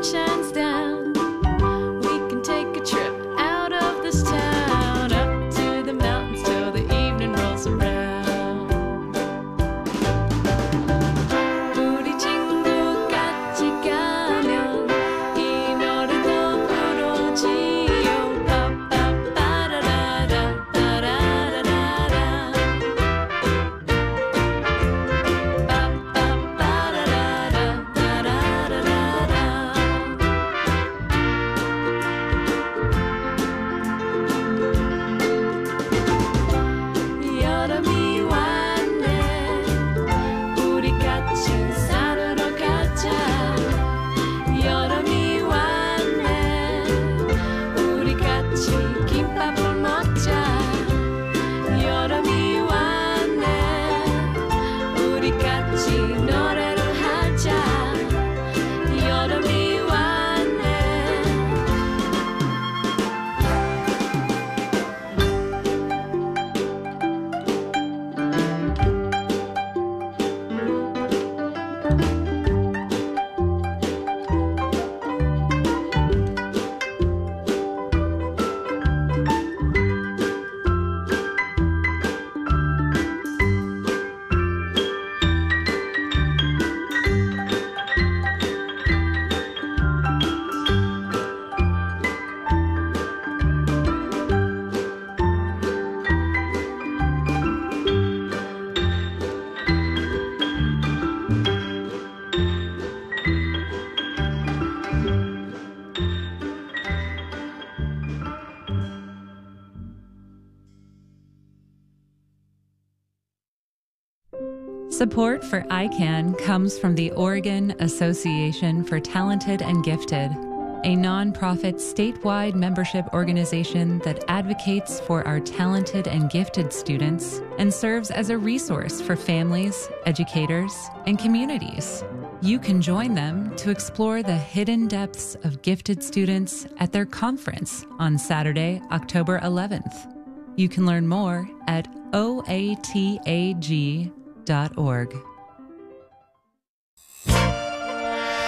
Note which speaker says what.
Speaker 1: shines down, we can take a trip out of this town, up to the mountains till the evening rolls around. 우리 친구 같이 가면 이 노래도 부르지요. 빠빠빠라라라 빠라라라라 빠빠빠라라라 빠라라라라. 여름이 왔네, 우리 같이 산으로 가자. 여름이 왔네, 우리 같이 김밥을 먹자. 여름이 왔네, 우리 같이 노래를 하자. 여름이 왔네.
Speaker 2: Support for ICANN comes from the Oregon Association for Talented and Gifted, a nonprofit statewide membership organization that advocates for our talented and gifted students and serves as a resource for families, educators, and communities. You can join them to explore the hidden depths of gifted students at their conference on Saturday, October 11th. You can learn more at oatag.org.